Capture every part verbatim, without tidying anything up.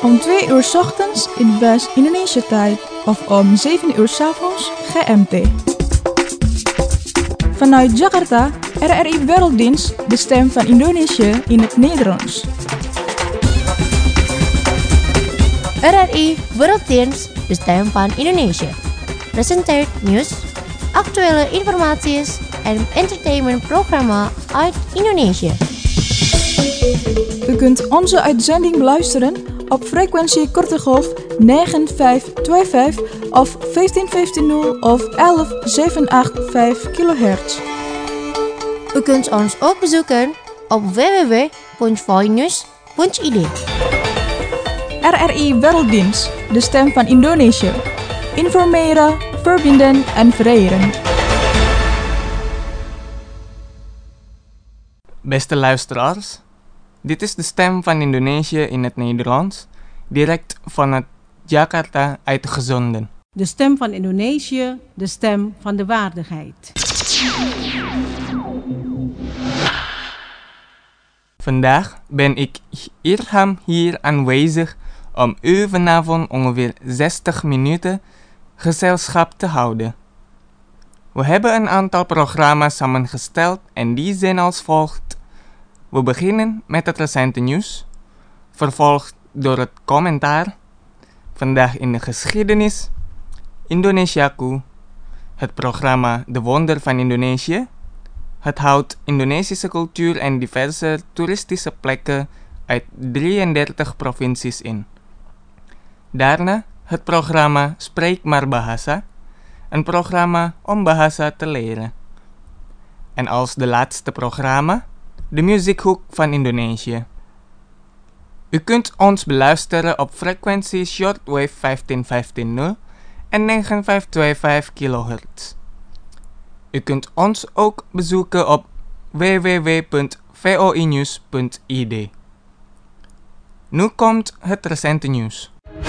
Om twee uur 's ochtends in West-Indonesia tijd of om zeven uur 's avonds G M T. Vanuit Jakarta, R R I Werelddienst, de stem van Indonesië in het Nederlands. R R I Werelddienst, de stem van Indonesië. Presenteert nieuws, actuele informatie en entertainmentprogramma uit Indonesië. U kunt onze uitzending beluisteren op frequentie korte golf negen vijf twee vijf of vijftien vijftien of elf zeven acht vijf kilohertz. U kunt ons ook bezoeken op w w w punt voinews punt i d. R R I Werelddienst, de stem van Indonesië. Informeren, verbinden en vereren. Beste luisteraars, dit is de stem van Indonesië in het Nederlands, direct vanuit Jakarta uitgezonden. De stem van Indonesië, de stem van de waardigheid. Vandaag ben ik Irham hier aanwezig om u vanavond ongeveer zestig minuten gezelschap te houden. We hebben een aantal programma's samengesteld en die zijn als volgt. We beginnen met het recente nieuws, vervolgd door het commentaar, vandaag in de geschiedenis, Indonesiaku, het programma De Wonder van Indonesië. Het houdt Indonesische cultuur en diverse toeristische plekken uit drieëndertig provincies in. Daarna het programma Spreek maar Bahasa, een programma om bahasa te leren. En als de laatste programma, de muziekhoek van Indonesië. U kunt ons beluisteren op frequentie shortwave vijftien vijftien en negen vijf twee vijf kilohertz. U kunt ons ook bezoeken op w w w punt voinews punt i d. Nu komt het recente nieuws.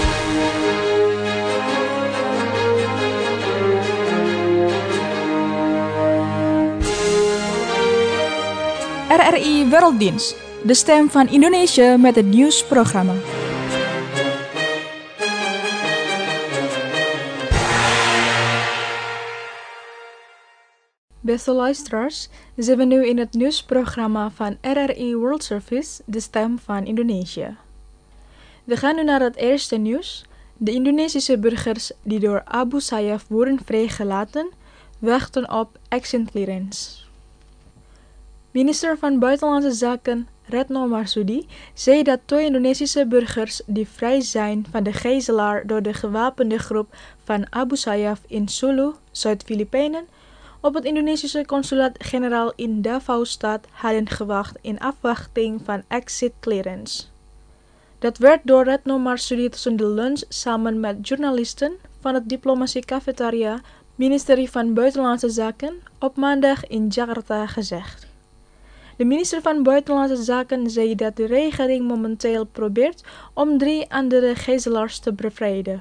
R R I Werelddienst, de stem van Indonesië met het nieuwsprogramma. Beste luisteraars, we zijn nu in het nieuwsprogramma van R R I World Service, de stem van Indonesië. We gaan nu naar het eerste nieuws. De Indonesische burgers die door Abu Sayyaf worden vrijgelaten, wachten op exit clearance. Minister van Buitenlandse Zaken Retno Marsudi zei dat twee Indonesische burgers die vrij zijn van de gijzelaar door de gewapende groep van Abu Sayyaf in Sulu, Zuid-Filipijnen, op het Indonesische consulaat-generaal in Davao-stad hadden gewacht in afwachting van exit clearance. Dat werd door Retno Marsudi tussen de lunch samen met journalisten van het Diplomatie Cafetaria, ministerie van Buitenlandse Zaken, op maandag in Jakarta gezegd. De minister van Buitenlandse Zaken zei dat de regering momenteel probeert om drie andere gijzelaars te bevrijden.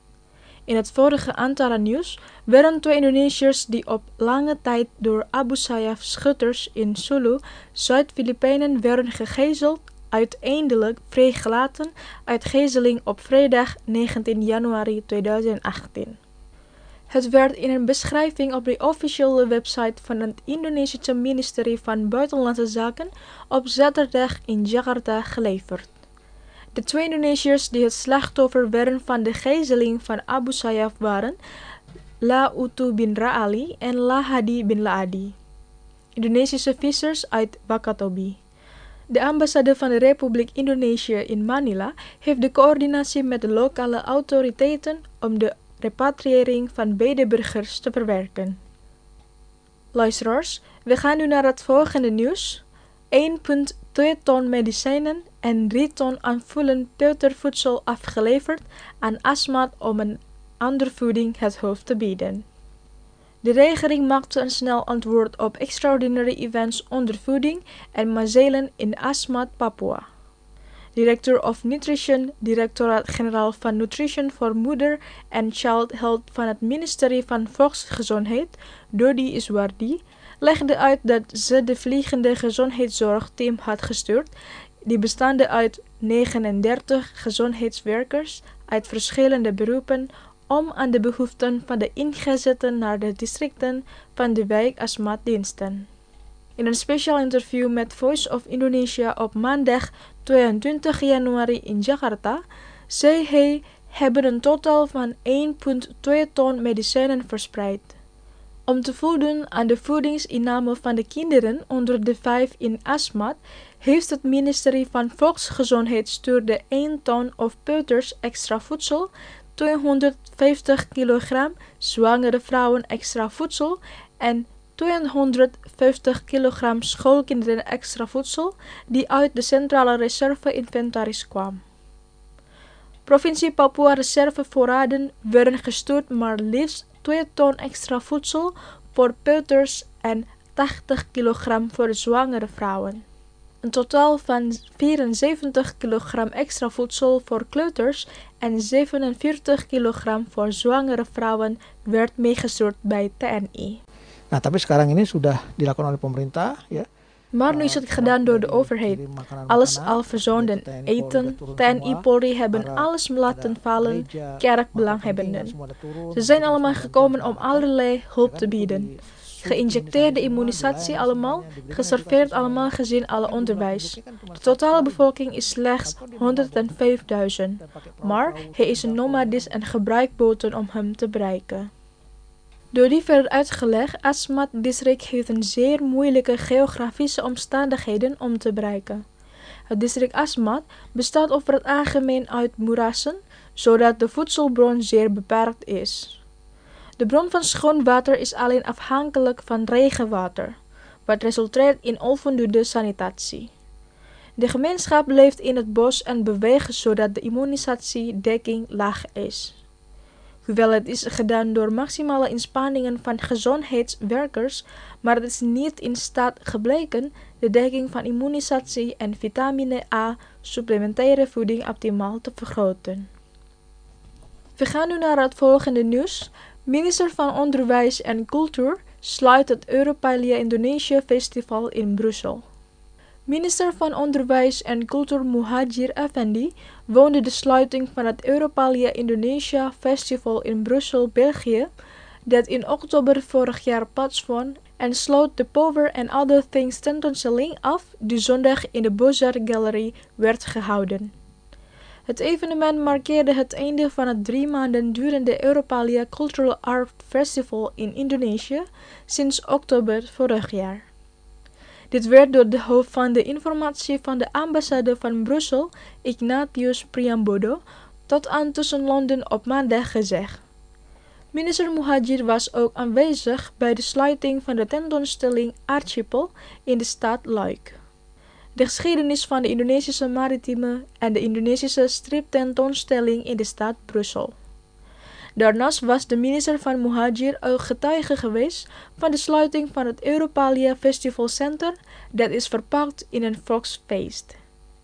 In het vorige aantal nieuws werden twee Indonesiërs die op lange tijd door Abu Sayyaf schutters in Sulu, Zuid-Filipijnen, werden gegijzeld, uiteindelijk vrijgelaten uit gijzeling op vrijdag negentien januari tweeduizend achttien. Het werd in een beschrijving op de officiële website van het Indonesische ministerie van Buitenlandse Zaken op zaterdag in Jakarta geleverd. De twee Indonesiërs die het slachtoffer werden van de gijzeling van Abu Sayyaf waren La Utu bin Ra'ali en La Hadi bin Laadi, Indonesische vissers uit Wakatobi. De ambassade van de Republiek Indonesië in Manila heeft de coördinatie met de lokale autoriteiten om de repatriëring van beide burgers te verwerken. Luisteraars, we gaan nu naar het volgende nieuws. één komma twee ton medicijnen en drie ton aanvullend peutervoedsel afgeleverd aan Asmat om een ondervoeding het hoofd te bieden. De regering maakte een snel antwoord op extraordinary events ondervoeding en mazelen in Asmat, Papua. Director of Nutrition, Directoraat-Generaal van Nutrition voor Moeder en Child Health van het ministerie van Volksgezondheid, Dodi Iswardi, legde uit dat ze de vliegende gezondheidszorgteam had gestuurd die bestaande uit negenendertig gezondheidswerkers uit verschillende beroepen om aan de behoeften van de ingezetten naar de districten van de wijk Asmat-diensten. In een speciaal interview met Voice of Indonesia op maandag tweeëntwintig januari in Jakarta zei hij hebben een totaal van één komma twee ton medicijnen verspreid. Om te voldoen aan de voedingsinname van de kinderen onder de vijf in Asmat heeft het ministerie van Volksgezondheid stuurde één ton of peuters extra voedsel, tweehonderdvijftig kilogram zwangere vrouwen extra voedsel en tweehonderdvijftig kilogram schoolkinderen extra voedsel die uit de Centrale Reserve Inventaris kwam. Provincie Papua reservevoorraden werden gestuurd maar liefst twee ton extra voedsel voor peuters en tachtig kilogram voor zwangere vrouwen. Een totaal van vierenzeventig kilogram extra voedsel voor kleuters en zevenenveertig kilogram voor zwangere vrouwen werd meegestuurd bij T N I. Nah, tapi sekarang ini sudah dilakukan oleh pemerintah, ya. Maar nu is het gedaan door de overheid. Alles al verzonden. Eten, T N I, Polri hebben alles laten vallen, kerkbelanghebbenden. Ze zijn allemaal gekomen om allerlei hulp te bieden. Geïnjecteerde immunisatie allemaal, geserveerd allemaal gezien alle onderwijs. De totale bevolking is slechts honderdvijfduizend, maar hij is een nomadisch en gebruikt boten om hem te bereiken. Door die verder uitgelegd, Asmat-district heeft een zeer moeilijke geografische omstandigheden om te bereiken. Het district Asmat bestaat over het algemeen uit moerassen, zodat de voedselbron zeer beperkt is. De bron van schoon water is alleen afhankelijk van regenwater, wat resulteert in onvoldoende sanitatie. De gemeenschap leeft in het bos en beweegt zodat de immunisatiedekking laag is. Hoewel het is gedaan door maximale inspanningen van gezondheidswerkers, maar het is niet in staat gebleken de dekking van immunisatie en vitamine A supplementaire voeding optimaal te vergroten. We gaan nu naar het volgende nieuws. Minister van Onderwijs en Cultuur sluit het Europalia Indonesië Festival in Brussel. Minister van Onderwijs en Cultuur Muhadjir Effendi woonde de sluiting van het Europalia Indonesia Festival in Brussel, België, dat in oktober vorig jaar plaatsvond, en sloot de Power and Other Things tentoonstelling af die zondag in de Bozar Gallery werd gehouden. Het evenement markeerde het einde van het drie maanden durende Europalia Cultural Art Festival in Indonesië sinds oktober vorig jaar. Dit werd door de hoofd van de informatie van de ambassade van Brussel, Ignatius Priambodo, tot aan tussen Londen op maandag gezegd. Minister Muhadjir was ook aanwezig bij de sluiting van de tentoonstelling Archipel in de stad Luik. De geschiedenis van de Indonesische maritieme en de Indonesische striptentoonstelling in de stad Brussel. Daarnaast was de minister van Muhadjir ook getuige geweest van de sluiting van het Europalia Festival Center, dat is verpakt in een volksfeest.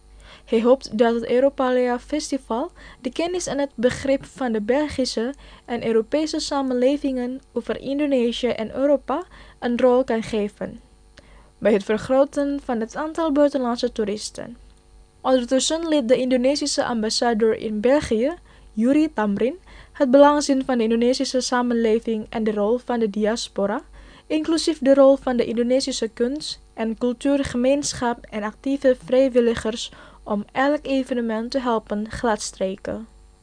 Hij hoopt dat het Europalia Festival de kennis en het begrip van de Belgische en Europese samenlevingen over Indonesië en Europa een rol kan geven bij het vergroten van het aantal buitenlandse toeristen. Ondertussen liet de Indonesische ambassadeur in België, Yuri Tamrin, het belang zien van de Indonesische samenleving en de rol van de diaspora, inclusief de rol van de Indonesische kunst- en cultuurgemeenschap en actieve vrijwilligers om elk evenement te helpen gladstrijken.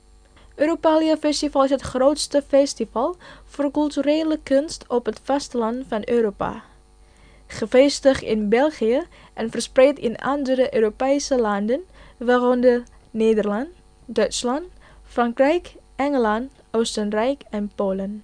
Europalia Festival is het grootste festival voor culturele kunst op het vasteland van Europa. Gevestigd in België en verspreid in andere Europese landen, waaronder Nederland, Duitsland, Frankrijk, Engeland, Oostenrijk en Polen.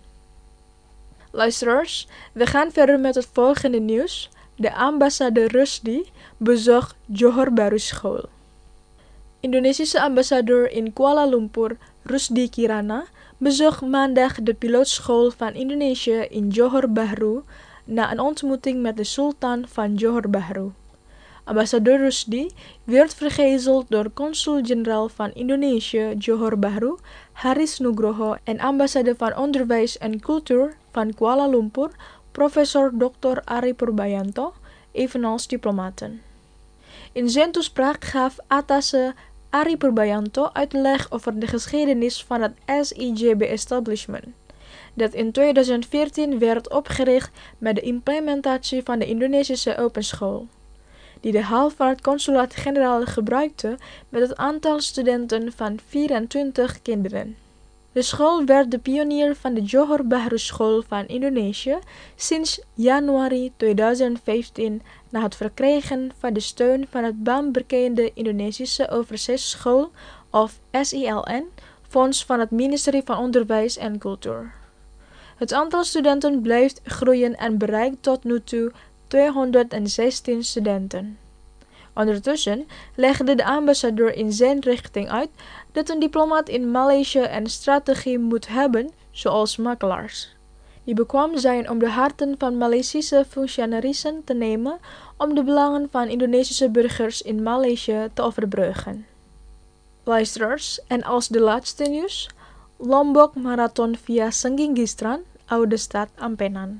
Luisteraars, we gaan verder met het volgende nieuws. De ambassade Rusdi bezocht Johor Bahru School. Indonesische ambassadeur in Kuala Lumpur, Rusdi Kirana, bezocht maandag de pilootschool van Indonesië in Johor Bahru na een ontmoeting met de sultan van Johor Bahru. Ambassadeur Rusdi werd vergezeld door consul-generaal van Indonesië Johor Bahru, Haris Nugroho, en ambassade van Onderwijs en Cultuur van Kuala Lumpur, professor dokter Ari Purbayanto, evenals diplomaten. In zijn toespraak gaf Atasé Ari Purbayanto uitleg over de geschiedenis van het S I J B-establishment, dat in tweeduizend veertien werd opgericht met de implementatie van de Indonesische Open School, die de hal van het consulaat-generaal gebruikte met het aantal studenten van vierentwintig kinderen. De school werd de pionier van de Johor Bahru School van Indonesië sinds januari tweeduizend vijftien na het verkrijgen van de steun van het baanbrekende Indonesische Overzeeschool of S I L N, fonds van het ministerie van Onderwijs en Cultuur. Het aantal studenten blijft groeien en bereikt tot nu toe tweehonderdzestien studenten. Ondertussen legde de ambassadeur in zijn richting uit dat een diplomaat in Maleisië een strategie moet hebben, zoals makelaars, die bekwaam zijn om de harten van Maleisische functionarissen te nemen om de belangen van Indonesische burgers in Maleisië te overbruggen. Luisteraars, en als de laatste nieuws, Lombok Marathon via Senggigi-Strand, oude stad Ampenan.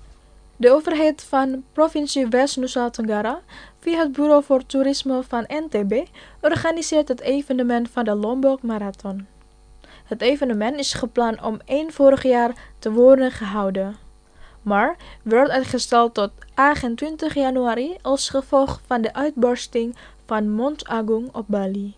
De overheid van provincie West-Nusa Tenggara, via het Bureau voor Toerisme van N T B, organiseert het evenement van de Lombok Marathon. Het evenement is gepland om eind vorig jaar te worden gehouden, maar werd uitgesteld tot achtentwintig januari als gevolg van de uitbarsting van Mont Agung op Bali.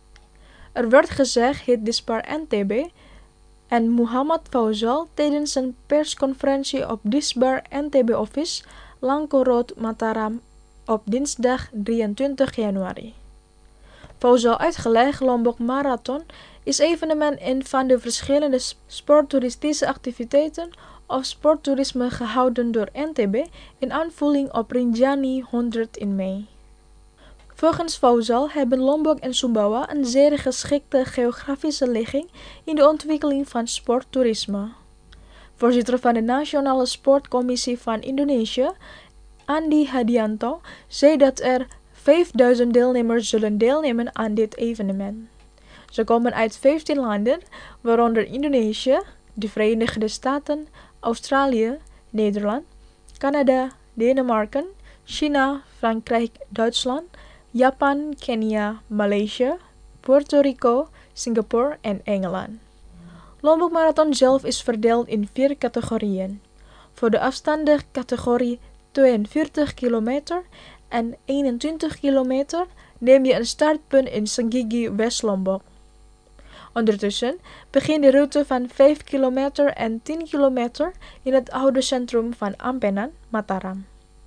Er werd gezegd het Dispar N T B en Muhammad Fauzal tijdens een persconferentie op Disbar N T B Office, Langko Road, Mataram, op dinsdag drieëntwintig januari. Fauzal uitgelegd, Lombok Marathon is evenement een van de verschillende sporttoeristische activiteiten of sporttoerisme gehouden door N T B in aanvulling op Rinjani honderd in mei. Volgens Fauzal hebben Lombok en Sumbawa een zeer geschikte geografische ligging in de ontwikkeling van sporttoerisme. Voorzitter van de Nationale Sportcommissie van Indonesië, Andi Hadianto, zei dat er vijfduizend deelnemers zullen deelnemen aan dit evenement. Ze komen uit vijftien landen, waaronder Indonesië, de Verenigde Staten, Australië, Nederland, Canada, Denemarken, China, Frankrijk, Duitsland, Japan, Kenia, Maleisië, Puerto Rico, Singapore en Engeland. Lombok Marathon zelf is verdeeld in vier categorieën. Voor de afstanden categorie tweeënveertig kilometer en eenentwintig kilometer neem je een startpunt in Senggigi, West-Lombok. Ondertussen begint de route van vijf kilometer en tien kilometer in het oude centrum van Ampenan, Mataram.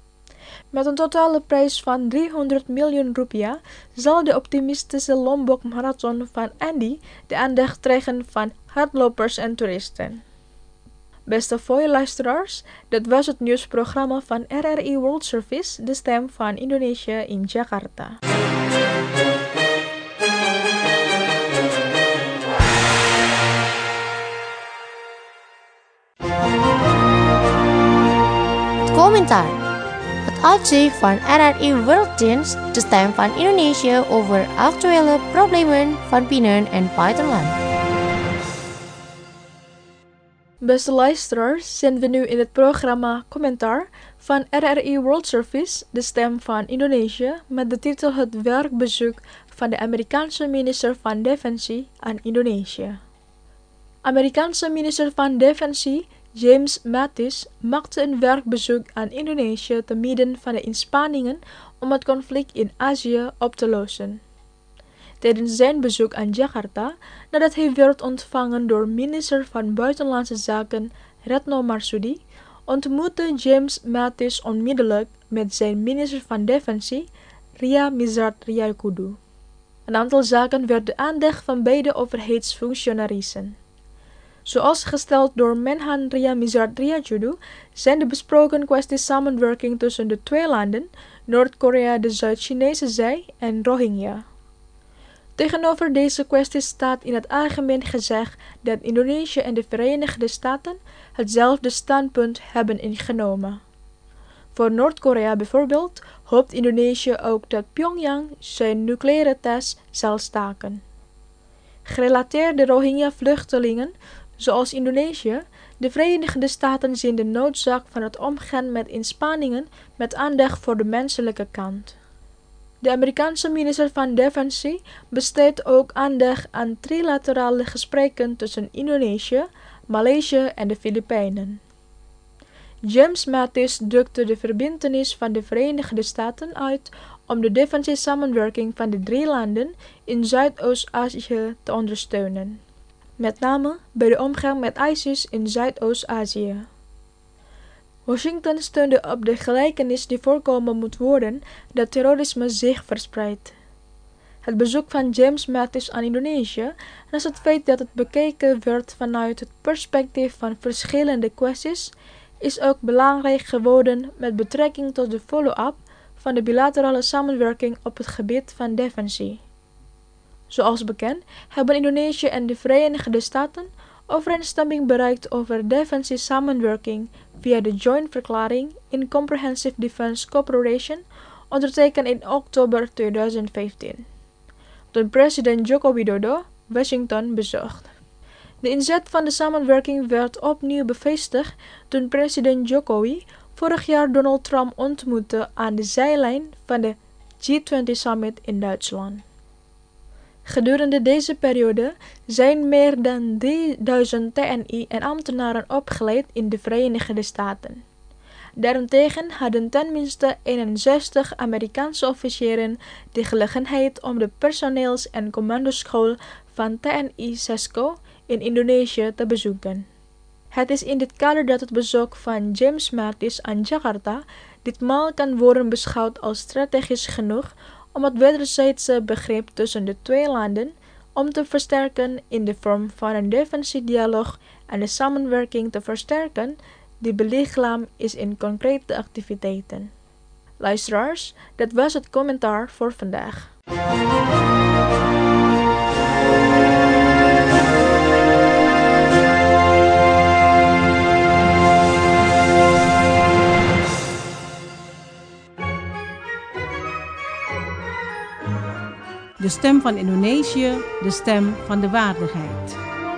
Met een totale prijs van driehonderd miljoen rupiah zal de optimistische Lombok Marathon van Andy de aandacht krijgen van hardlopers en toeristen. Beste Foy-luisteraars, dat was het nieuwsprogramma van R R I World Service, de stem van Indonesië in Jakarta. Het commentaar. Het uitzicht van R R I World Dienst, de stem van Indonesië over actuele problemen van binnen- en buitenland. Beste luisteraars, zijn we nu in het programma Commentaar van R R I World Service, de stem van Indonesië, met de titel Het werkbezoek van de Amerikaanse minister van Defensie aan Indonesië. Amerikaanse minister van Defensie James Mattis maakte een werkbezoek aan Indonesië te midden van de inspanningen om het conflict in Azië op te lossen. Tijdens zijn bezoek aan Jakarta, nadat hij werd ontvangen door minister van Buitenlandse Zaken Retno Marsudi, ontmoette James Mattis onmiddellijk met zijn minister van Defensie Ria Mizard Riyakudu. Een aantal zaken werd de aandacht van beide overheidsfunctionarissen. Zoals gesteld door Menhan Ria Mizard Riyakudu zijn de besproken kwesties samenwerking tussen de twee landen, Noord-Korea, de Zuid-Chinese Zee en Rohingya. Tegenover deze kwestie staat in het algemeen gezegd dat Indonesië en de Verenigde Staten hetzelfde standpunt hebben ingenomen. Voor Noord-Korea bijvoorbeeld hoopt Indonesië ook dat Pyongyang zijn nucleaire test zal staken. Gerelateerde Rohingya-vluchtelingen, zoals Indonesië, de Verenigde Staten zien de noodzaak van het omgaan met inspanningen met aandacht voor de menselijke kant. De Amerikaanse minister van Defensie besteedt ook aandacht aan trilaterale gesprekken tussen Indonesië, Maleisië en de Filipijnen. James Mattis drukte de verbintenis van de Verenigde Staten uit om de defensiesamenwerking van de drie landen in Zuidoost-Azië te ondersteunen, met name bij de omgang met ISIS in Zuidoost-Azië. Washington steunde op de gelijkenis die voorkomen moet worden dat terrorisme zich verspreidt. Het bezoek van James Mattis aan Indonesië, naast het feit dat het bekeken werd vanuit het perspectief van verschillende kwesties, is ook belangrijk geworden met betrekking tot de follow-up van de bilaterale samenwerking op het gebied van defensie. Zoals bekend hebben Indonesië en de Verenigde Staten overeenstemming bereikt over defensiesamenwerking via de Joint Verklaring in Comprehensive Defense Cooperation, ondertekend in oktober tweeduizend vijftien, toen president Joko Widodo Washington bezocht. De inzet van de samenwerking werd opnieuw bevestigd toen president Jokowi vorig jaar Donald Trump ontmoette aan de zijlijn van de G twintig Summit in Duitsland. Gedurende deze periode zijn meer dan drieduizend T N I en ambtenaren opgeleid in de Verenigde Staten. Daarentegen hadden tenminste eenenzestig Amerikaanse officieren de gelegenheid om de personeels- en commandoschool van T N I SESCO in Indonesië te bezoeken. Het is in dit kader dat het bezoek van James Mattis aan Jakarta ditmaal kan worden beschouwd als strategisch genoeg om het wederzijdse begrip tussen de twee landen om te versterken in de vorm van een defensiedialoog en de samenwerking te versterken die belichaamd is in concrete activiteiten. Luisteraars, dat was het commentaar voor vandaag. De stem van Indonesië, de stem van de waardigheid.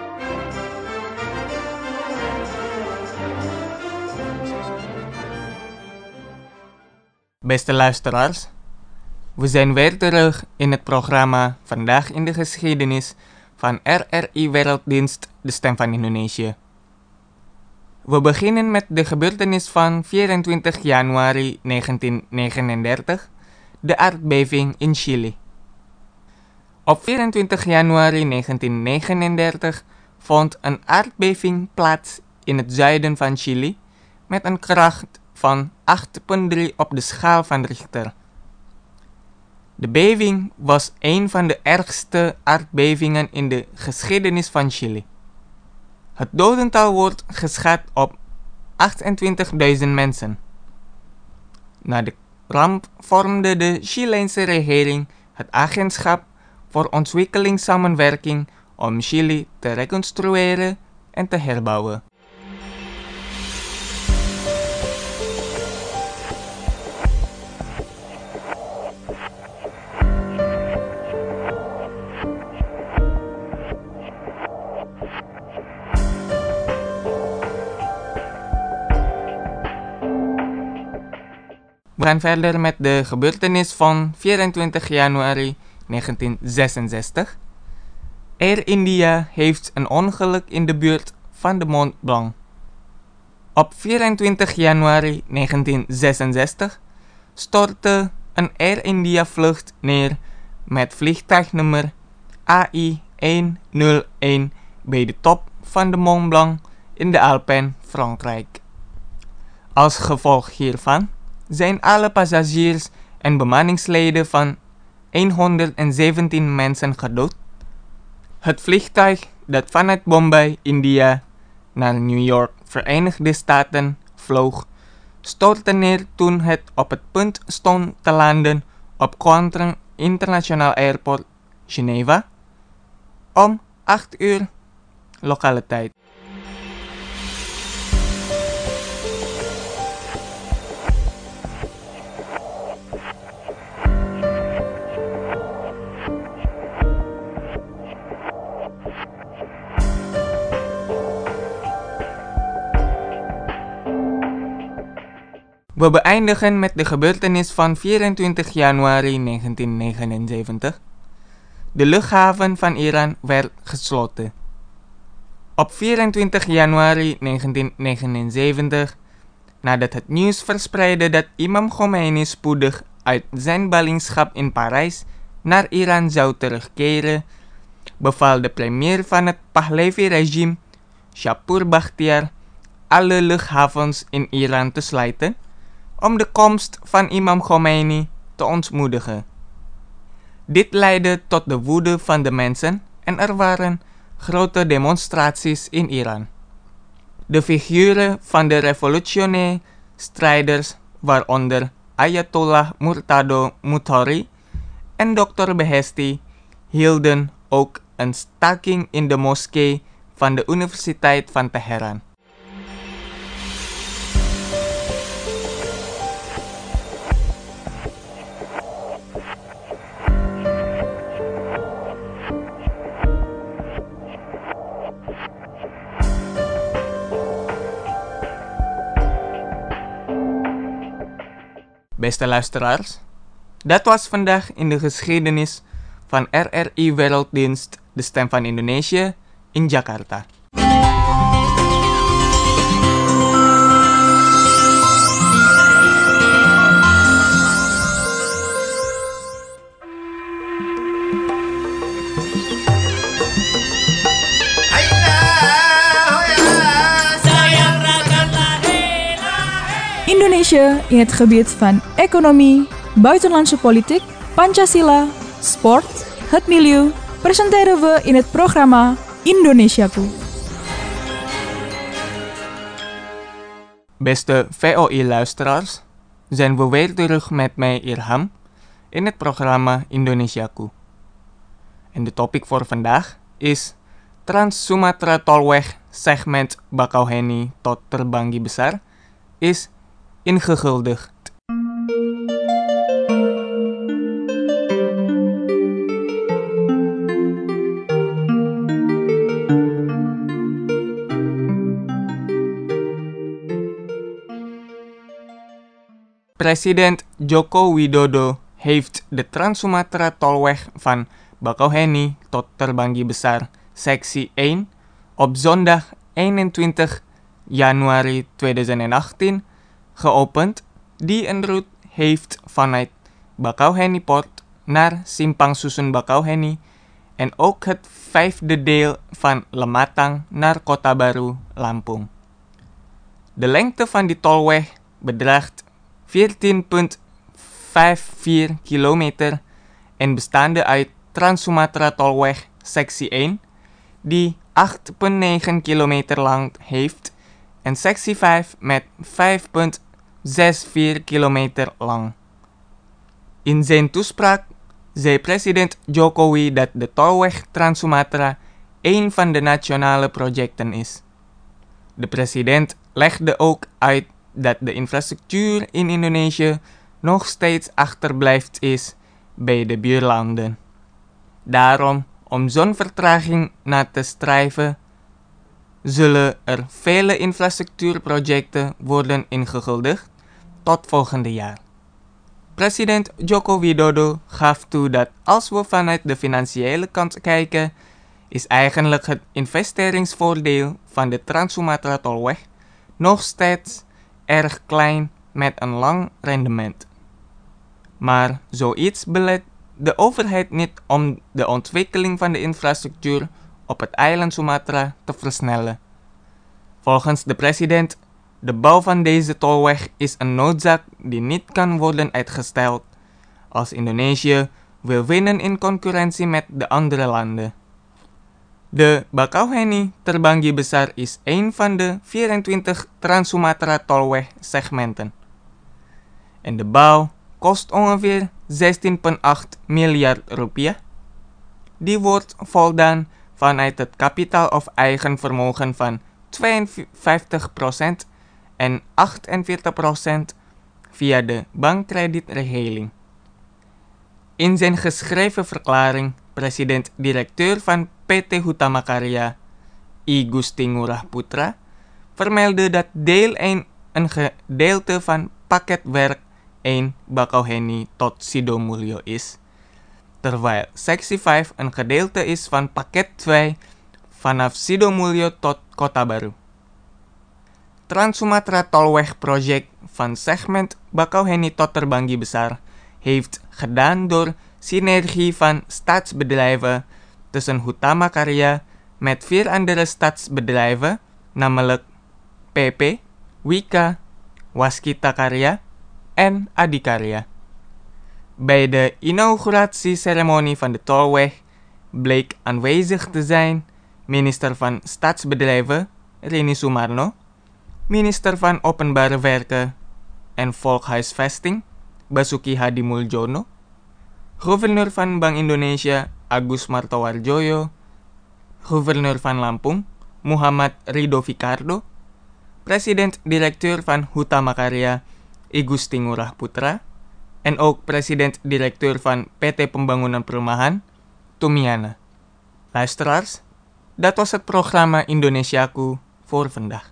Beste luisteraars, we zijn weer terug in het programma Vandaag in de Geschiedenis van R R I Werelddienst, de stem van Indonesië. We beginnen met de gebeurtenis van vierentwintig januari negentien negenendertig, de aardbeving in Chili. Op vierentwintig januari negentien negenendertig vond een aardbeving plaats in het zuiden van Chili met een kracht van acht komma drie op de schaal van Richter. De beving was een van de ergste aardbevingen in de geschiedenis van Chili. Het dodental wordt geschat op achtentwintigduizend mensen. Na de ramp vormde de Chileense regering het Agentschap voor Ontwikkelingssamenwerking om Chili te reconstrueren en te herbouwen. We gaan verder met de gebeurtenis van vierentwintig januari negentien zesenzestig. Air India heeft een ongeluk in de buurt van de Mont Blanc. Op vierentwintig januari negentien zesenzestig stortte een Air India vlucht neer met vliegtuignummer A I honderdéén bij de top van de Mont Blanc in de Alpen, Frankrijk. Als gevolg hiervan zijn alle passagiers en bemanningsleden van honderdzeventien mensen gedood. Het vliegtuig dat vanuit Bombay, India, naar New York, Verenigde Staten, vloog, stortte neer toen het op het punt stond te landen op Quantrang International Airport, Geneva, om acht uur lokale tijd. We beëindigen met de gebeurtenis van vierentwintig januari negentien negenenzeventig. De luchthaven van Iran werd gesloten. Op vierentwintig januari negentien negenenzeventig, nadat het nieuws verspreidde dat Imam Khomeini spoedig uit zijn ballingschap in Parijs naar Iran zou terugkeren, beval de premier van het Pahlavi-regime, Shapur Bakhtiar, alle luchthavens in Iran te sluiten om de komst van Imam Khomeini te ontmoedigen. Dit leidde tot de woede van de mensen en er waren grote demonstraties in Iran. De figuren van de revolutionaire strijders, waaronder Ayatollah Murtado Mutahhari en dokter Beheshti, hielden ook een staking in de moskee van de Universiteit van Teheran. Beste luisteraars, dat was vandaag in de geschiedenis van R R I Werelddienst, de Stem van Indonesië, in Jakarta. Indonesia in het gebied van economie, buitenlandse politiek, Pancasila, sport, het milieu, presenteren we in het programma Indonesiaku. Beste V O I-luisteraars, zijn we weer terug met mij Irham in het programma Indonesiaku. En de topic voor vandaag is Trans-Sumatra Tolweg segment Bakauheni tot Terbanggi Besar is ingeguldigd. President Joko Widodo heeft de Trans-Sumatra Tolweg van Bakauheni tot Terbanggi Besar sectie één op zondag eenentwintig januari tweeduizend achttien geopend, die een route heeft vanuit Bakauheni Port naar Simpang Susun Bakauheni en ook het vijfde deel van Lematang naar Kota Baru, Lampung. De lengte van die tolweg bedraagt veertien komma vijfenvijftig kilometer en bestaande uit Trans-Sumatra Tolweg sectie één, die acht komma negen kilometer lang heeft, en sectie vijf met vijf komma vierenzestig kilometer lang. In zijn toespraak zei president Jokowi dat de tolweg Trans-Sumatra een van de nationale projecten is. De president legde ook uit dat de infrastructuur in Indonesië nog steeds achterblijft is bij de buurlanden. Daarom, om zo'n vertraging na te strijven, zullen er vele infrastructuurprojecten worden ingeguldigd tot volgende jaar. President Joko Widodo gaf toe dat als we vanuit de financiële kant kijken, is eigenlijk het investeringsvoordeel van de Trans-Sumatra Tolweg nog steeds erg klein met een lang rendement. Maar zoiets belet de overheid niet om de ontwikkeling van de infrastructuur op het eiland Sumatra te versnellen. Volgens de president, de bouw van deze tolweg is een noodzaak die niet kan worden uitgesteld als Indonesië wil winnen in concurrentie met de andere landen. De Bakauheni Terbanggi Besar is een van de vierentwintig Trans-Sumatra Tolweg segmenten. En de bouw kost ongeveer zestien komma acht miljard rupiah. Die wordt voldaan vanuit het kapitaal of eigen vermogen van tweeënvijftig procent en achtenveertig procent via de bankkredietregeling. In zijn geschreven verklaring, president-directeur van P T Hutama Karya, I Gusti Ngurah Putra, vermeldde dat deel één een gedeelte van pakketwerk één Bakauheni tot Sidomulyo is, terwijl sectie vijf een gedeelte is van pakket twee vanaf Sidomulyo tot Kota Baru. Trans-Sumatra Tolweg project van segment Bakauheni tot Terbanggi Besar heeft gedaan door synergie van staatsbedrijven tussen Hutama Karya met vier andere staatsbedrijven, namelijk P P, Wika, Waskita Karya en Adikarya. Bij de inauguratieceremonie van de tolweg bleek aanwezig te zijn minister van Staatsbedrijven Rini Sumarno, minister van Openbare Werken en Volkshuisvesting Basuki Hadi Muljono, gouverneur van Bank Indonesia Agus Martowardoyo, gouverneur van Lampung Muhammad Ridho Fikardo, president-directeur van Hutama Karya Igusti Ngurah Putra, en ook president-directeur van P T Pembangunan Perumahan Tumiana. Luisteraars, dat was het programma Indonesiaku voor vandaag.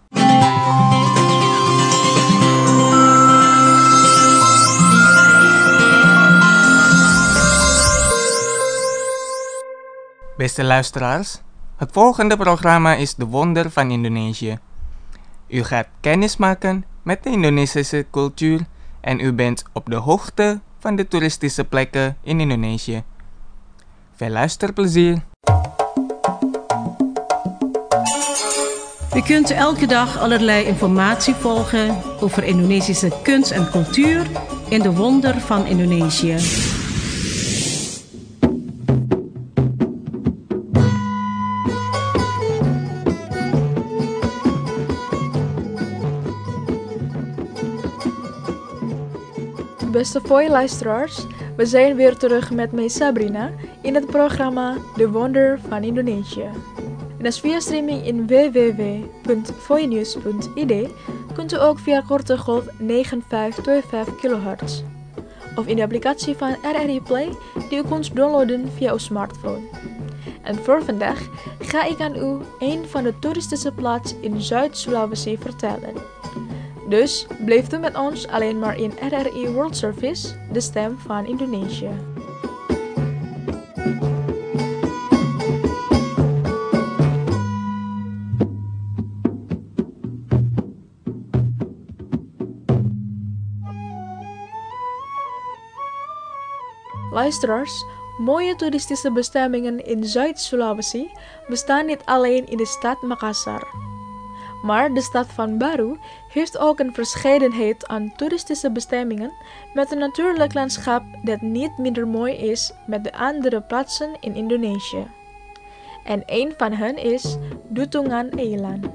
Beste luisteraars, het volgende programma is De Wonder van Indonesië. U gaat kennis maken met de Indonesische cultuur en u bent op de hoogte van de toeristische plekken in Indonesië. Veel luisterplezier! U kunt elke dag allerlei informatie volgen over Indonesische kunst en cultuur in De Wonder van Indonesië. Beste Fooi-luisteraars, we zijn weer terug met mij Sabrina in het programma De Wonder van Indonesië. En als via streaming in w w w punt foinews punt i d kunt u ook via korte golf negen vijf twee vijf kilohertz of in de applicatie van R R I Play die u kunt downloaden via uw smartphone. En voor vandaag ga ik aan u een van de toeristische plaatsen in Zuid-Sulawesi vertellen. Dus blijft u met ons alleen maar in R R I World Service, de stem van Indonesië. Luisteraars, mooie toeristische bestemmingen in Zuid-Sulawesi bestaan niet alleen in de stad Makassar. Maar de stad van Baru heeft ook een verscheidenheid aan toeristische bestemmingen met een natuurlijk landschap dat niet minder mooi is met de andere plaatsen in Indonesië. En een van hen is Dutungan Eiland.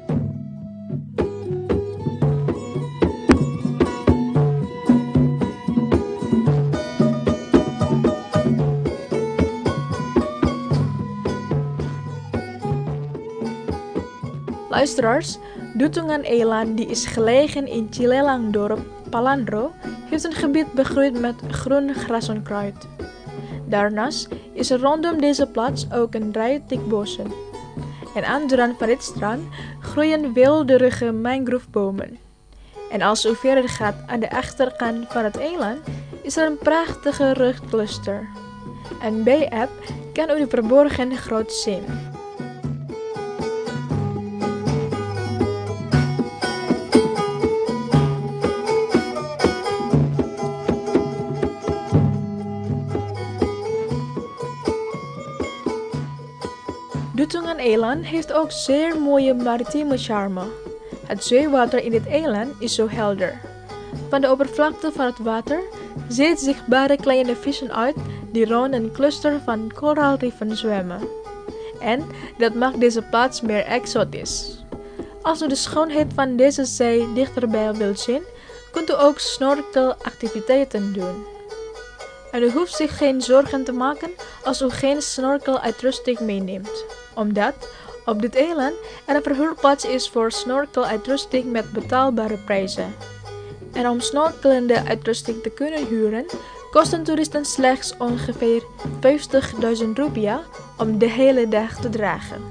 Luisteraars, Dutungan Eiland, die is gelegen in Cilelang-dorp Palandro, heeft een gebied begroeid met groen grasonkruid. Daarnaast is er rondom deze plaats ook een rij tikbossen. En aan de rand van dit strand groeien weelderige mangrovebomen. En als u verder gaat aan de achterkant van het eiland, is er een prachtige rugkluster. En bij app kan u de verborgen grot zien. Dutungan Eiland heeft ook zeer mooie maritieme charme. Het zeewater in dit eiland is zo helder. Van de oppervlakte van het water ziet zichtbare kleine vissen uit die rond een cluster van koraalriffen zwemmen. En dat maakt deze plaats meer exotisch. Als u de schoonheid van deze zee dichterbij wilt zien, kunt u ook snorkelactiviteiten doen. En u hoeft zich geen zorgen te maken als u geen snorkeluitrusting meeneemt, omdat op dit eiland er een verhuurplaats is voor snorkeluitrusting met betaalbare prijzen. En om snorkelende uitrusting te kunnen huren, kosten toeristen slechts ongeveer vijftigduizend rupiah om de hele dag te dragen.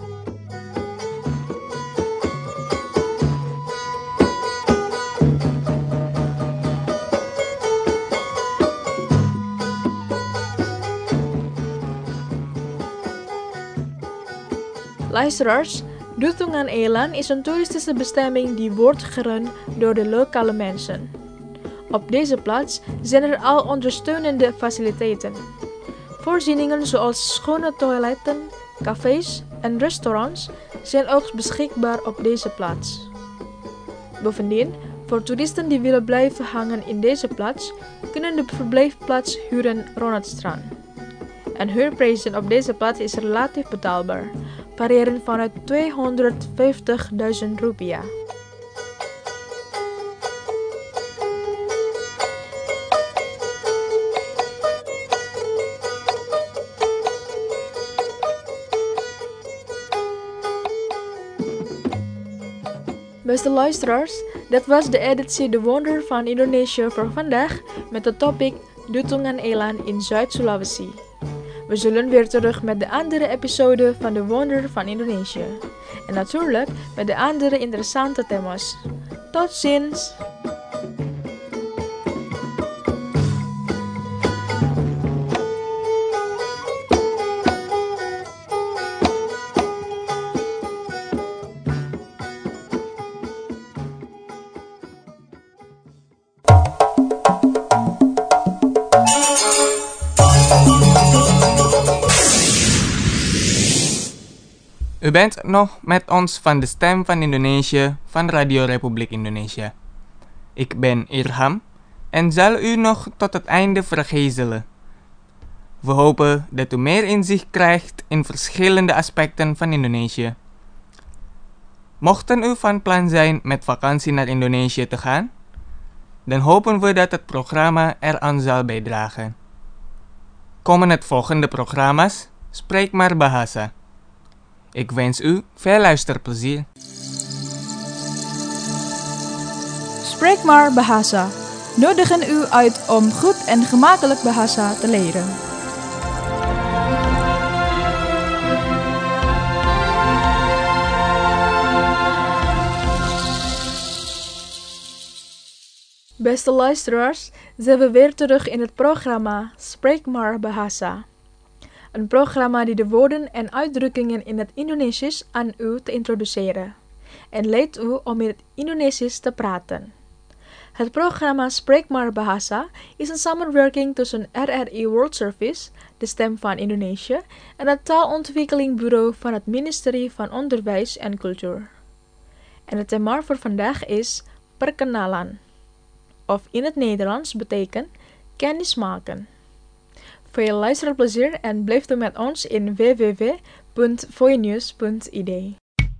Luisteraars, Dutungan-Elan is een toeristische bestemming die wordt gerund door de lokale mensen. Op deze plaats zijn er al ondersteunende faciliteiten. Voorzieningen zoals schone toiletten, cafés en restaurants zijn ook beschikbaar op deze plaats. Bovendien, voor toeristen die willen blijven hangen in deze plaats, kunnen de verblijfplaats huren rond het strand. En huurprijzen op deze plaats is relatief betaalbaar, variëren vanuit tweehonderdvijftigduizend rupiah. Beste luisteraars, dat was de editie De Wonder van Indonesië voor vandaag met het topic Dutungan-Elan in Zuid-Sulawesi. We zullen weer terug met de andere episode van De Wonder van Indonesië. En natuurlijk met de andere interessante thema's. Tot ziens! U bent nog met ons van de Stem van Indonesië van Radio Republiek Indonesia. Ik ben Irham en zal u nog tot het einde vergezelen. We hopen dat u meer inzicht krijgt in verschillende aspecten van Indonesië. Mochten u van plan zijn met vakantie naar Indonesië te gaan, dan hopen we dat het programma eraan zal bijdragen. Komen het volgende programma's, Spreek maar Bahasa. Ik wens u veel luisterplezier. Spreek maar Bahasa. Nodigen u uit om goed en gemakkelijk Bahasa te leren. Beste luisteraars, zijn we weer terug in het programma Spreek maar Bahasa. Een programma die de woorden en uitdrukkingen in het Indonesisch aan u te introduceren en leidt u om in het Indonesisch te praten. Het programma Spreek maar Bahasa is een samenwerking tussen R R I World Service, de Stem van Indonesië, en het Taalontwikkelingbureau van het Ministerie van Onderwijs en Cultuur. En het thema voor vandaag is perkenalan, of in het Nederlands betekent kennismaken. Veel luisterplezier en blijf u met ons in w w w punt voinews punt i d.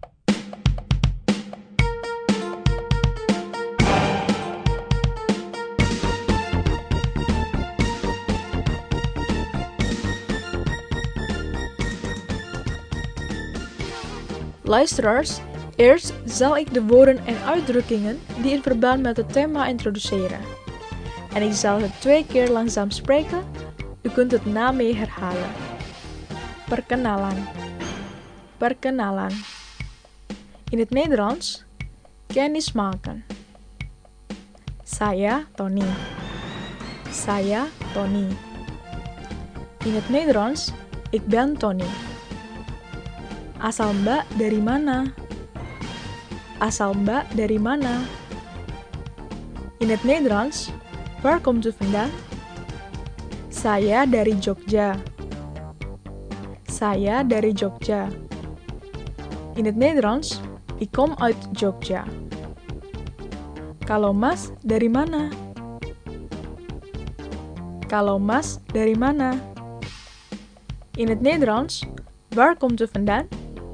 Luisteraars, eerst zal ik de woorden en uitdrukkingen die in verband met het thema introduceren. En ik zal het twee keer langzaam spreken. U kunt het na mij herhalen. Perkenalan. Perkenalan. In het Nederlands, kennismaken. Saya Tony. Saya Tony. In het Nederlands, ik ben Tony. Asal Mbak dari mana? Asal Mbak dari mana? In het Nederlands, waar komt u vandaan? Saya dari Jogja. Saya dari Jogja. In het Nederlands, ik kom uit Jogja. Kalau Mas dari mana? Kalau Mas dari mana? In het Nederlands, waar komt u vandaan?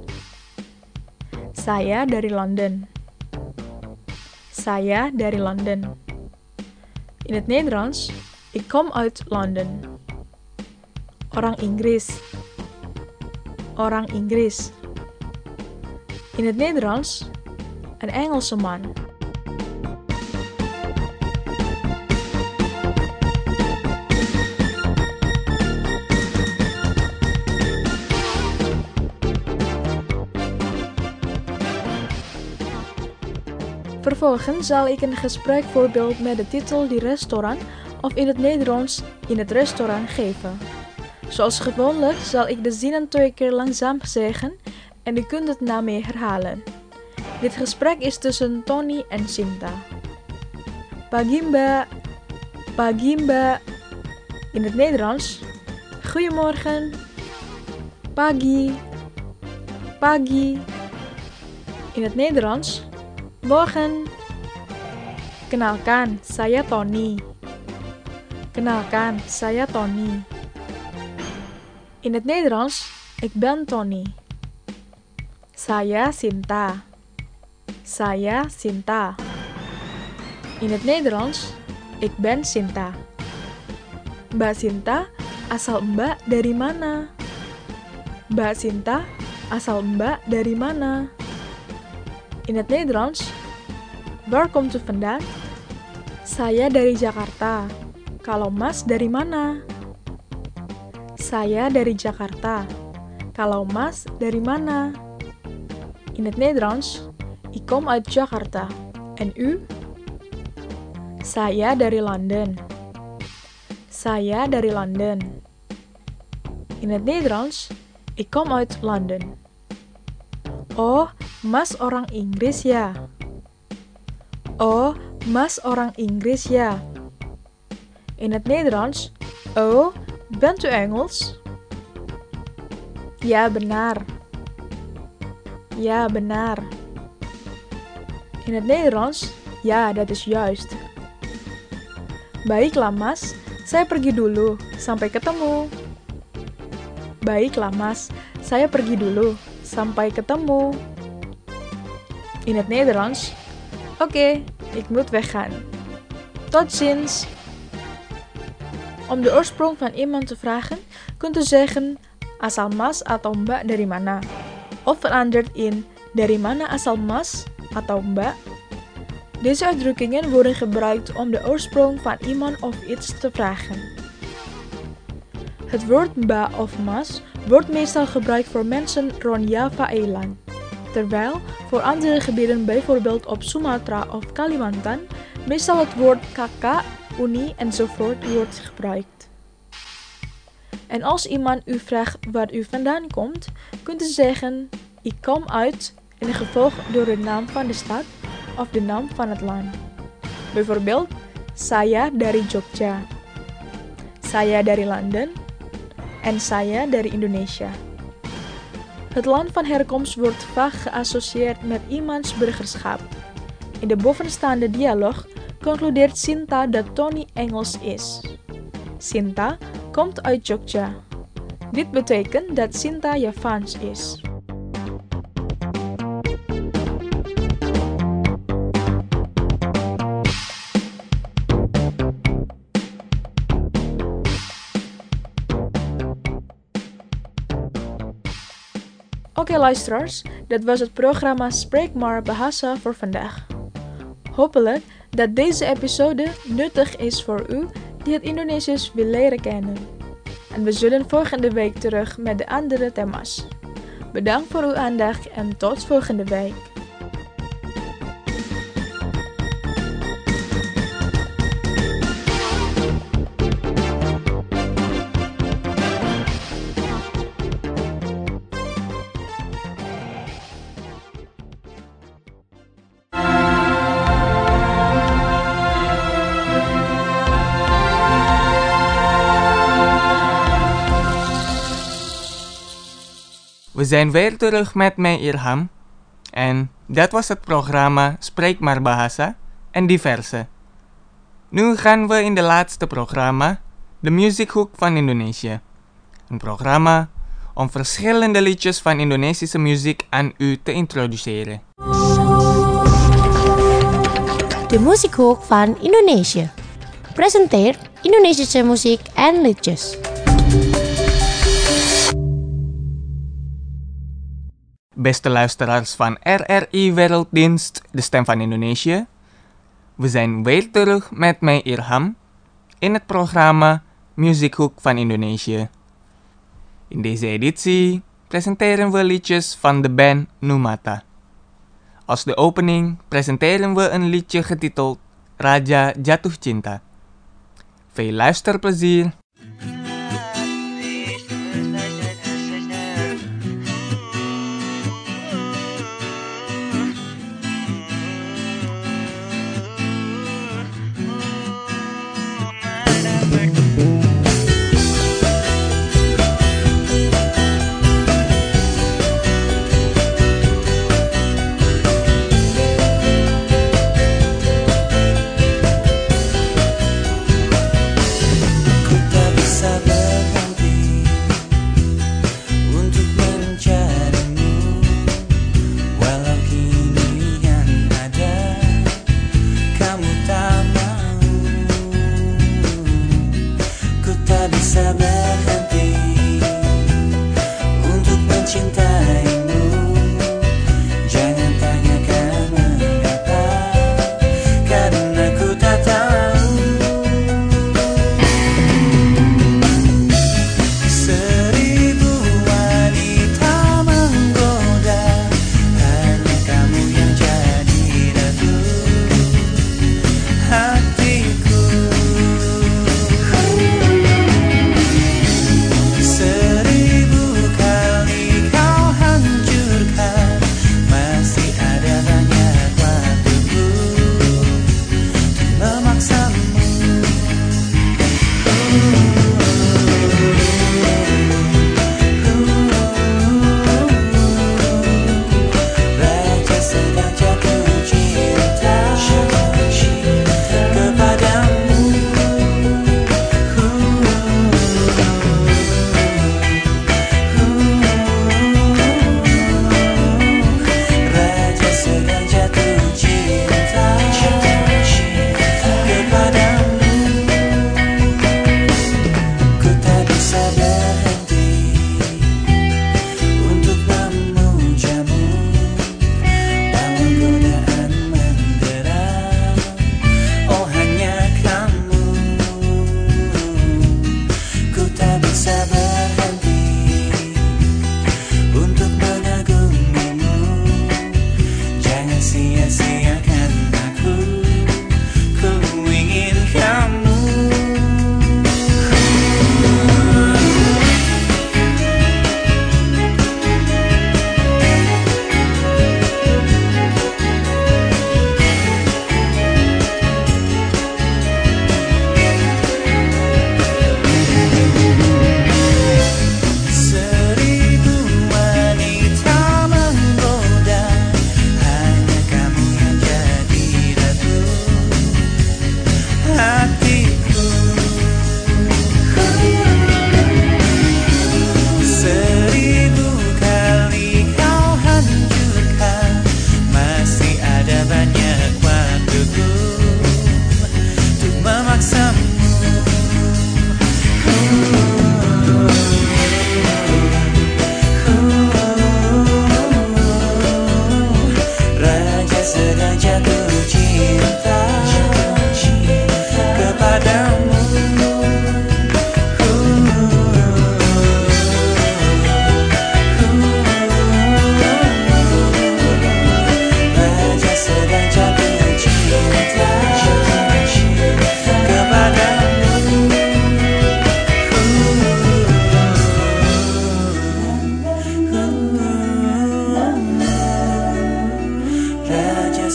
Saya dari London. Saya dari London. In het Nederlands, ik kom uit Londen. Orang Inggris. Orang Inggris. In het Nederlands, een Engelse man. Vervolgens zal ik een gesprekvoorbeeld met de titel die restaurant of in het Nederlands in het restaurant geven. Zoals gewoonlijk zal ik de zinnen twee keer langzaam zeggen en u kunt het na mij herhalen. Dit gesprek is tussen Tony en Sinta. Pagi Mbak, pagi Mbak. In het Nederlands, goedemorgen, pagi, pagi. In het Nederlands, morgen. Kenalkan, saya Tony. Kenalkan, saya Tony. In het Nederlands, ik ben Tony. Saya Sinta. Saya Sinta. In het Nederlands, ik ben Sinta. Mbak Sinta, asal Mbak dari mana? Mbak Sinta, asal Mbak dari mana? In het Nederlands, waar komt u vandaan? Saya dari Jakarta. Kalau Mas dari mana? Saya dari Jakarta. Kalau Mas dari mana? In het Nederlands, ik kom uit Jakarta. En u? Saya dari London. Saya dari London. In het Nederlands, ik kom uit London. Oh, Mas orang Inggris ya? Oh, Mas orang Inggris ya? In het Nederlands, oh, bent u Engels? Ja, benar. Ja, benar. In het Nederlands, ja, dat is juist. Baiklah, Mas. Saya pergi dulu. Sampai ketemu. Baiklah, Mas. Saya pergi dulu. Sampai ketemu. In het Nederlands, oké, okay, ik moet weggaan. Tot ziens. Om de oorsprong van iemand te vragen, kunt u zeggen asal Mas atau Mbak dari mana? Of veranderd in dari mana asal Mas atau Mbak? Deze uitdrukkingen worden gebruikt om de oorsprong van iemand of iets te vragen. Het woord Mbak of Mas wordt meestal gebruikt voor mensen rond Java-eiland, terwijl voor andere gebieden, bijvoorbeeld op Sumatra of Kalimantan, meestal het woord kakak, uni enzovoort wordt gebruikt. En als iemand u vraagt waar u vandaan komt, kunt u zeggen, ik kom uit, en gevolgd door de naam van de stad of de naam van het land. Bijvoorbeeld, saya dari Jogja, saya dari London, en saya dari Indonesia. Het land van herkomst wordt vaak geassocieerd met iemands burgerschap. In de bovenstaande dialoog concludeert Sinta dat Tony Engels is. Sinta komt uit Jogja. Dit betekent dat Sinta Javaans is. Oké luisteraars, dat was het programma Spreek maar Bahasa voor vandaag. Hopelijk dat deze episode nuttig is voor u die het Indonesisch wil leren kennen. En we zullen volgende week terug met de andere thema's. Bedankt voor uw aandacht en tot volgende week. We zijn weer terug met mij Irham. En dat was het programma Spreek maar Bahasa en diverse. Nu gaan we in de laatste programma, de Muziekhoek van Indonesië. Een programma om verschillende liedjes van Indonesische muziek aan u te introduceren. De Muziekhoek van Indonesië presenteert Indonesische muziek en liedjes. Beste luisteraars van R R I Werelddienst, de stem van Indonesië. We zijn weer terug met mij Irham in het programma Muziekhoek van Indonesië. In deze editie presenteren we liedjes van de band Numata. Als de opening presenteren we een liedje getiteld Raja Jatuh Cinta. Veel luisterplezier!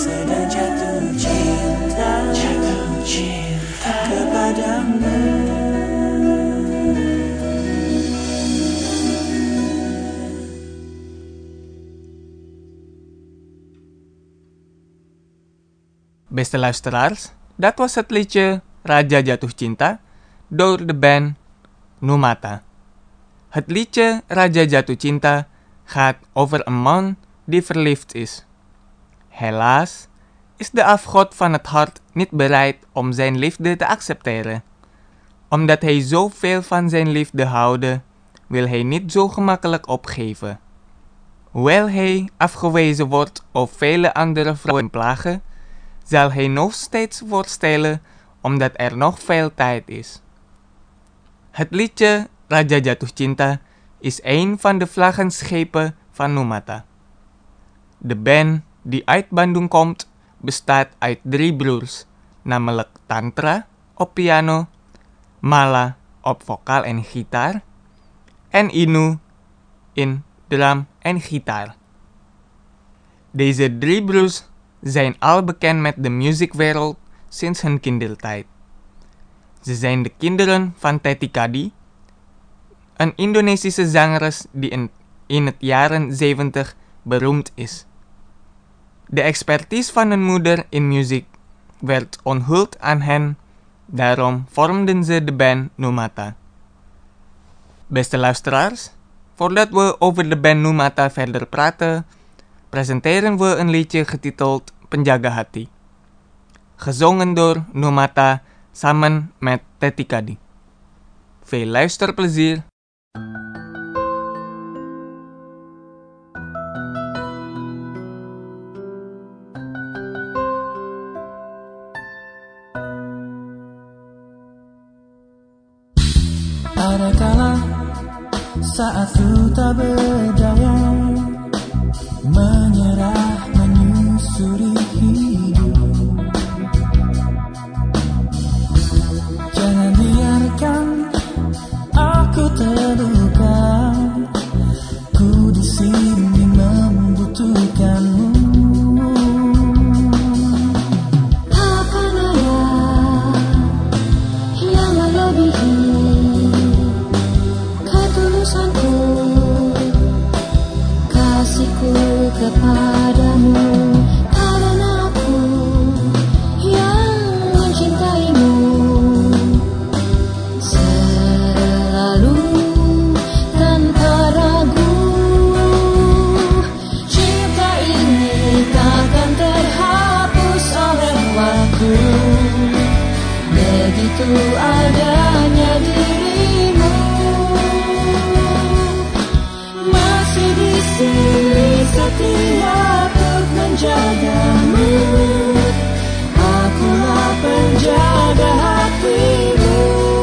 sedang jatuh cinta, jatuh cinta kepadamu. Beste luisteraars, dat was het liedje Raja Jatuh Cinta door de band Numata. Het liedje Raja Jatuh Cinta gaat over een man die verliefd is. Helaas is de afgod van het hart niet bereid om zijn liefde te accepteren. Omdat hij zoveel van zijn liefde houdt, wil hij niet zo gemakkelijk opgeven. Hoewel hij afgewezen wordt of vele andere vrouwen plagen, zal hij nog steeds voorstellen omdat er nog veel tijd is. Het liedje Raja Jatuh Cinta is een van de vlaggenschepen van Numata. De band die uit Bandung komt bestaat uit drie broers, namelijk Tantra op piano, Mala op vocaal en gitaar en Inu in drum en gitaar. Deze drie broers zijn al bekend met de muziekwereld sinds hun kindertijd. Ze zijn de kinderen van Teti Kadi, een Indonesische zangeres die in, in het jaren zeventig beroemd is. De expertise van hun moeder in muziek werd onthuld aan hen, daarom vormden ze de band Numata. Beste luisteraars, voordat we over de band Numata verder praten, presenteren we een liedje getiteld Penjaga Hati, gezongen door Numata samen met Teti Kadi. Veel luisterplezier! Ada kala saat ku tak berdaya, menyerah menyusuri hidup. Jangan biarkan aku terluka, ku di sini membutuhkanmu. Akan ada yang melebihi ketulusanku, kasihku kepadamu, karena aku yang mencintaimu selalu tanpa ragu. Cinta ini takkan terhapus oleh waktu, begitu adanya dirimu. Masih di sini setia untuk menjagamu, akulah penjaga hatimu.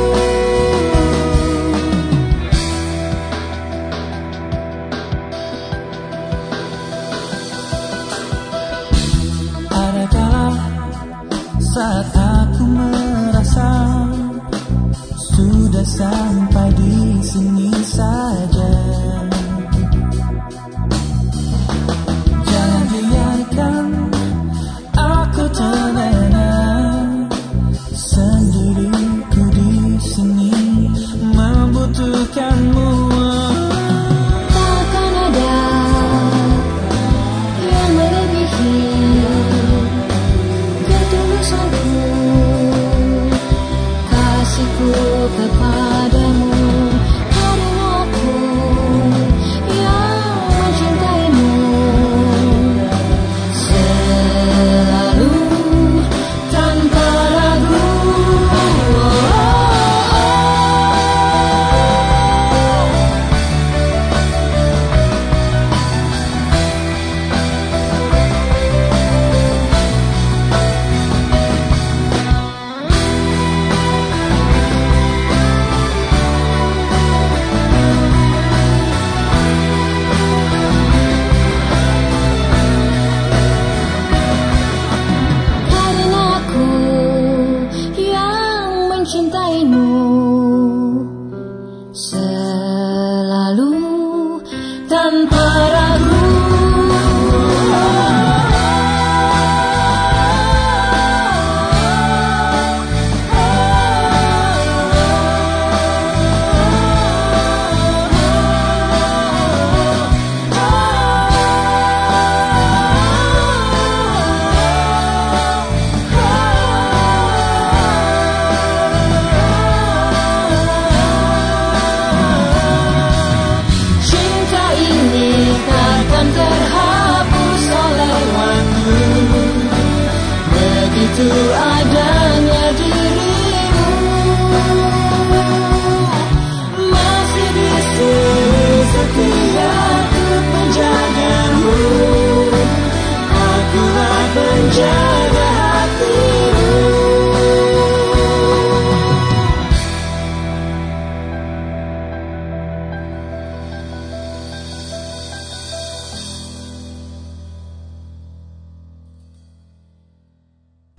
Ada kala saat aku merasa sudah sampai di sini saja, jangan biarkan aku terlena sendiriku di sini membutuhkanmu. Takkan ada yang melebihi ketulusanku, kasihku kepadamu, karena aku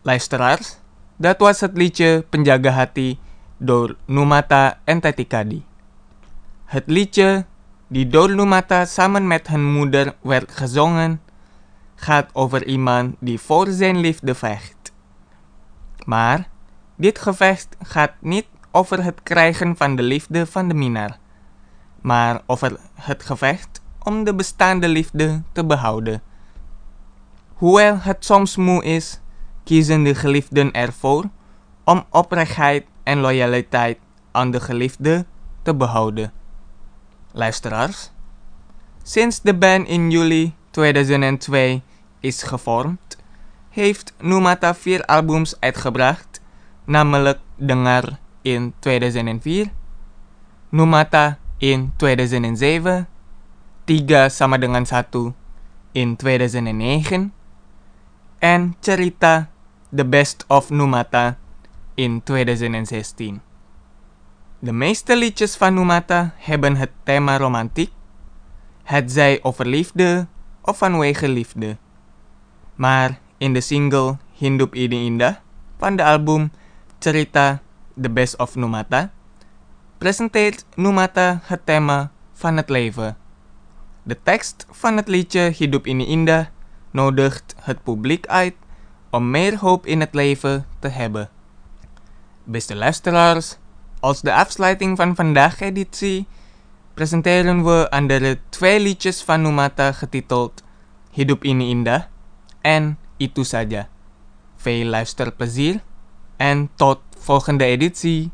Luisteraars, dat was het liedje Penjaga Hati door Numata Entetikadi. Het liedje, die door Numata samen met hun moeder werd gezongen, gaat over iemand die voor zijn liefde vecht. Maar dit gevecht gaat niet over het krijgen van de liefde van de minnaar, maar over het gevecht om de bestaande liefde te behouden. Hoewel het soms moe is, kiezen de geliefden ervoor om oprechtheid en loyaliteit aan de geliefde te behouden. Luisteraars, sinds de band in juli tweeduizend twee is gevormd, heeft Numata vier albums uitgebracht, namelijk Dengar in tweeduizend vier, Numata in tweeduizend zeven, Tiga Sama Dengan Satu in tweeduizend negen, en Cerita The Best of Numata in tweeduizend zestien. De meeste liedjes van Numata hebben het thema romantiek, het zij over liefde of vanwege liefde. Maar in de single Hidup Ini Indah van de album Cerita The Best of Numata presenteert Numata het thema van het leven. De tekst van het liedje Hidup Ini Indah nodigt het publiek uit om meer hoop in het leven te hebben. Beste luisteraars, als de afsluiting van vandaag editie presenteren we andere twee liedjes van Numata getiteld Hidup Ini Indah en Itu Saja. Veel luisterplezier en tot volgende editie.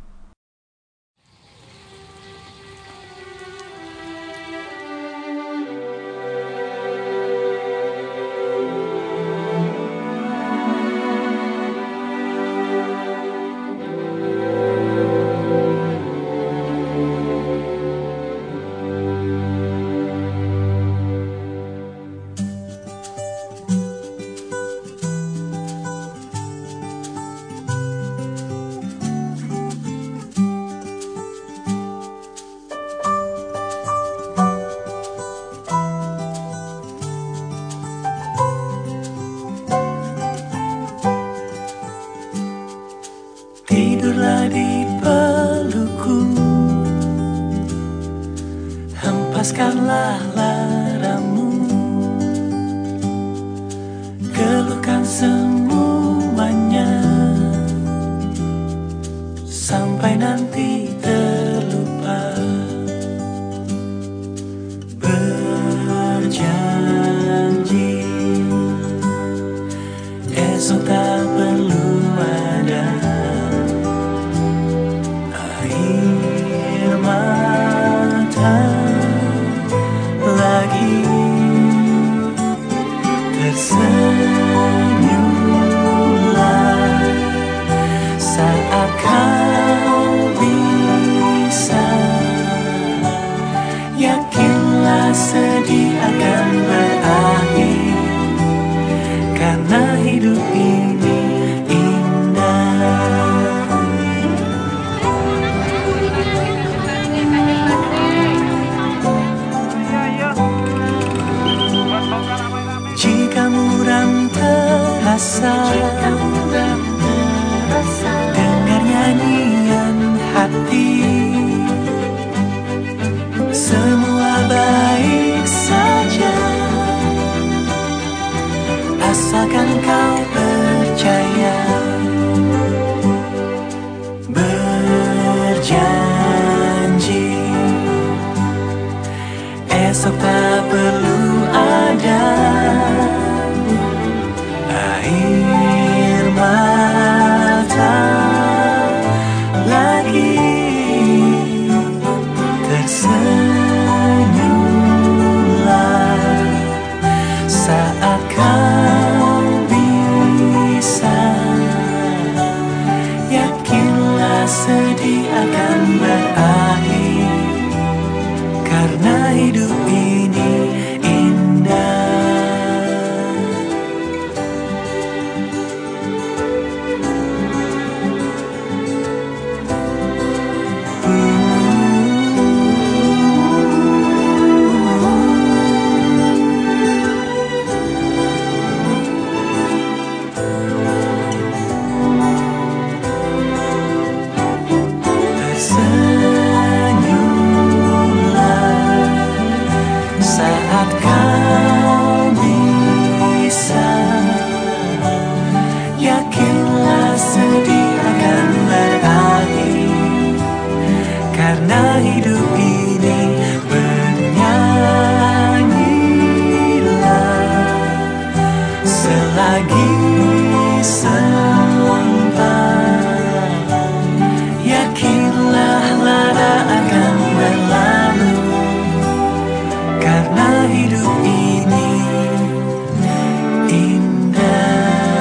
Tidurlah di pelukku, hempaskanlah laramu, keluhkan semuanya, sampai nanti terlupa. Berjanji esok tak perlu ada air mata lagi. Tersenyumlah saat kau bisa, yakinlah sedih akan berakhir, karena hidup ini indah. Jika muram terasa, dengar nyanyian hati, semua baik saja, asalkan kau percaya. Berjanji esok tak perlu ada air mata lagi. Tersenyumlah saat kau bisa, yakinlah sedih akan berakhir, karena hidup ini indah. lagi sempat. Yakinlah lara akan berlalu, karena hidup ini indah.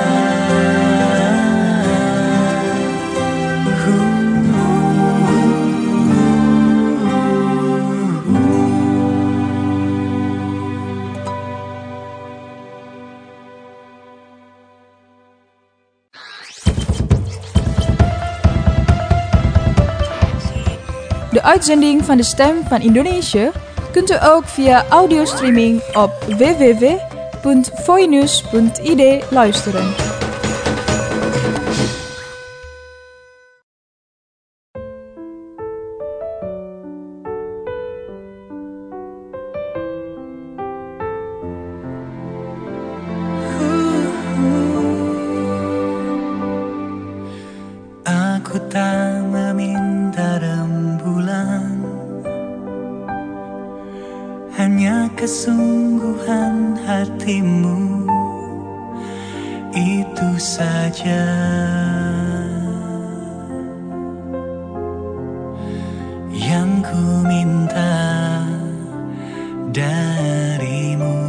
De uitzending van de Stem van Indonesië kunt u ook via audiostreaming op w w w punt voinews punt i d luisteren. Aku tak meminta rembulan, hanya kesungguhan hatimu, itu saja. Yang ku minta darimu.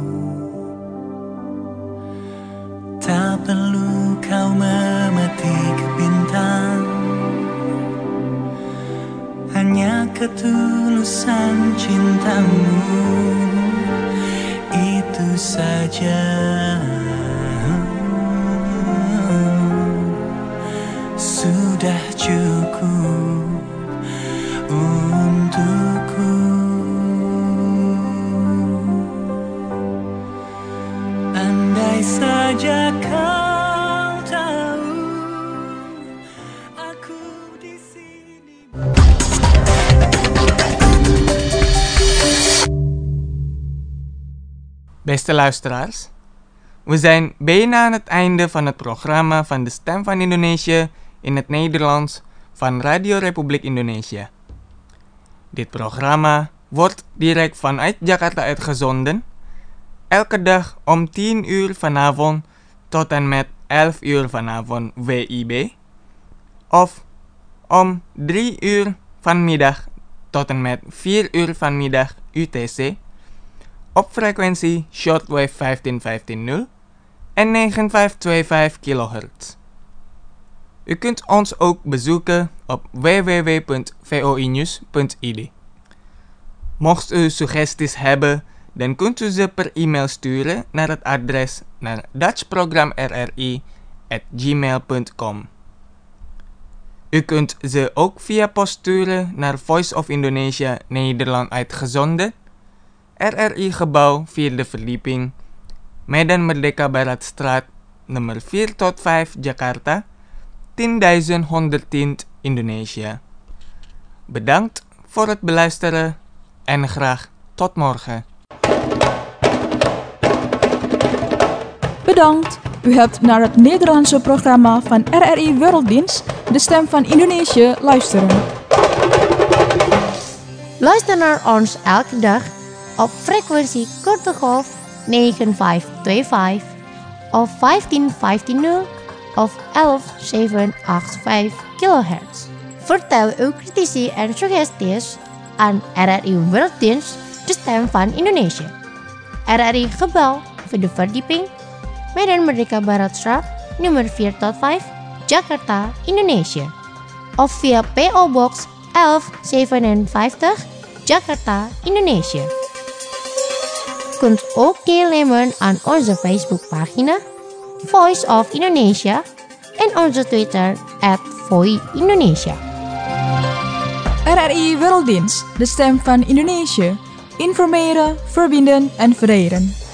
Tak perlu kau memetik bintang, hanya ketulusan cintamu, itu saja. Sudah cukup untukku. Andai saja kau tahu, aku di sini. Beste luisteraars, we zijn bijna aan het einde van het programma van de Stem van Indonesië in het Nederlands van Radio Republiek Indonesia. Dit programma wordt direct vanuit Jakarta uitgezonden, elke dag om tien uur vanavond tot en met elf uur vanavond W I B, of om drie uur vanmiddag tot en met vier uur vanmiddag U T C, op frequentie shortwave vijftien vijftien nul en negen vijf twee vijf kilohertz. U kunt ons ook bezoeken op w w w punt voinews punt i d. Mocht u suggesties hebben, dan kunt u ze per e-mail sturen naar het adres naar dutchprogramrri at gmail punt com. U kunt ze ook via post sturen naar Voice of Indonesia Nederland uitgezonden, R R I-gebouw vierde verdieping, Medan Merdeka Baratstraat, nummer vier tot vijf, Jakarta, tienduizend honderdtien, Indonesië. Bedankt voor het beluisteren en graag tot morgen. Bedankt. U hebt naar het Nederlandse programma van R R I Werelddienst, de Stem van Indonesië, luisteren. Luister naar ons elke dag op frequentie korte golf negen vijf twee vijf of vijftien vijftien nul of elf zeven acht vijf kilohertz. Vertel uw critici en suggesties aan R R I Werelddienst, de Stem van Indonesië. R R I gebouw voor de verdieping, Medan Merdeka Baratstraat, nummer vier tot vijf, Jakarta, Indonesië. Of via P O Box elf zevenenvijftig, Jakarta, Indonesië. Kunt ook deelnemen aan onze Facebookpagina Voice of Indonesia en onze Twitter at Voi Indonesia. R R I Werelddienst, de Stem van Indonesië. Informeren, verbinden en vereren.